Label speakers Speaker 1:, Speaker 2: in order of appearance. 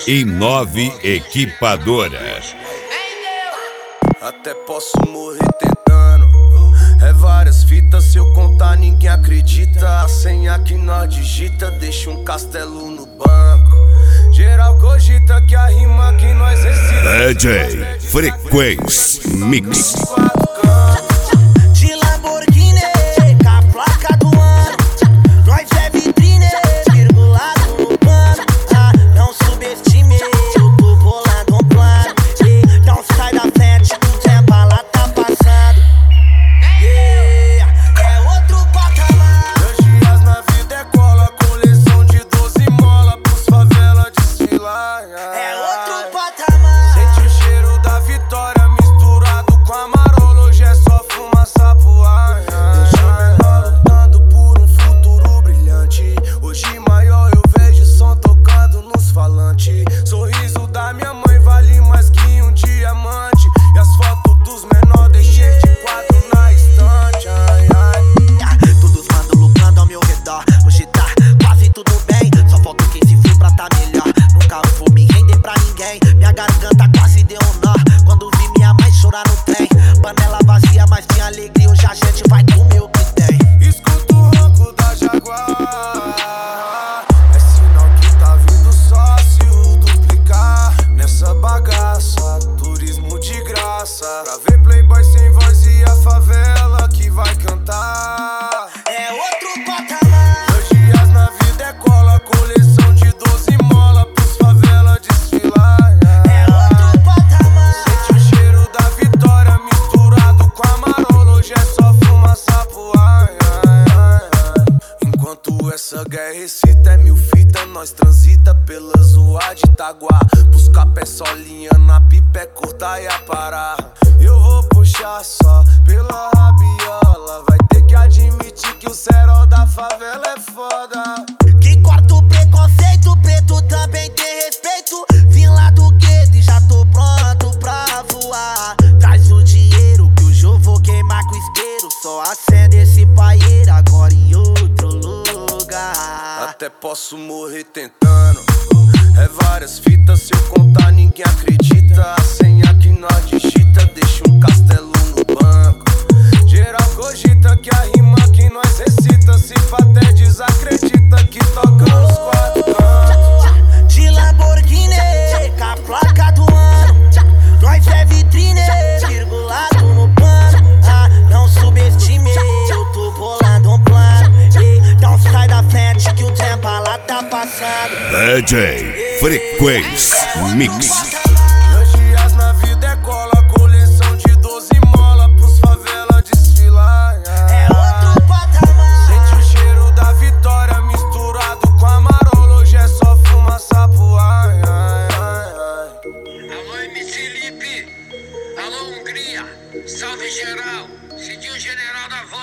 Speaker 1: e 9 Equipadora.
Speaker 2: Até posso morrer tentando. É várias fitas, se eu contar ninguém acredita. A senha que nós digita deixa um castelo no banco. Geral cogita que a rima que nós recita.
Speaker 1: DJ Frequência Mix.
Speaker 3: De Lamborghini, com a placa do ano. Nós é vitrine, virgulado no pano. Não subestime, eu tô bolando um plano. Não sai da frente, o tempo lá tá passando. É outro patamar.
Speaker 2: Meus dias na vida é cola, coleção de 12 mola pros favela desfilar.
Speaker 3: É outro patamar.
Speaker 2: Sente o cheiro da vitória misturado com a marola. Hoje é só fumaça pro ar. Deixa menor lutando por um futuro brilhante. Hoje maior eu vejo som tocando nos falantes. Sorriso da minha mãe vale mais que um diamante. E as fotos dos menores deixei de quadro na estante.
Speaker 3: Todos mandam lucrando ao meu redor. Hoje tá quase tudo bem. Só falta quem se for pra tá melhor. Nunca vou me render pra ninguém. Minha garganta quase deu um nó quando vi minha mãe chorar no trem. Panela vazia, mas tinha alegria. Hoje a gente vai comer o que tem.
Speaker 2: Escuta o ronco da Jaguar. É sinal que tá vindo sócio duplicar. Nessa bagaça, turismo de graça. Pra ver playboy sem voz e a favela que vai cantar.
Speaker 3: É outro patamar.
Speaker 2: Meus dias na vida é cola, coleção de 12 mola pros favela desfilar.
Speaker 3: É outro patamar.
Speaker 2: Sente o cheiro da vitória misturado com a marola. Hoje é só fumaça pro ar. Enquanto essa guerra excita, é mil fita. Nós transita pela zoa de Itaguá. Buscar pé solinha na pipa é curta e a parar. Eu vou puxar só pela rabiola. Vai ter que admitir que o cerol da favela é foda.
Speaker 3: Que corta o preconceito, preto também tem respeito. Vim lá do gueto e já tô pronto pra voar. Traz o dinheiro que hoje eu vou queimar com isqueiro. Só acende esse paieiro agora em outro lugar.
Speaker 2: Até posso morrer tentando. É várias fitas, se eu contar ninguém acredita. A senha que nós digita deixa um castelo no banco. Geral cogita que a rima que nós recita. Se até desacredita que toca nos quatro cantos.
Speaker 3: De Lamborghini, com a placa do ano. Nós é vitrine, virgulado no pano. Não subestime, eu tô bolando um plano. Não sai da frente que o tempo lá tá passando.
Speaker 1: DJ Frequência Mix.
Speaker 2: Meus dias na vida é cola, coleção de 12 mola pros favela desfilar.
Speaker 3: É outro patamar.
Speaker 2: Sente o cheiro da vitória misturado com a marola. Hoje é só fumaça pro ar.
Speaker 4: Alô, MC Lipe. Alô, Hungria. Salve geral. Cidinho General da Voz.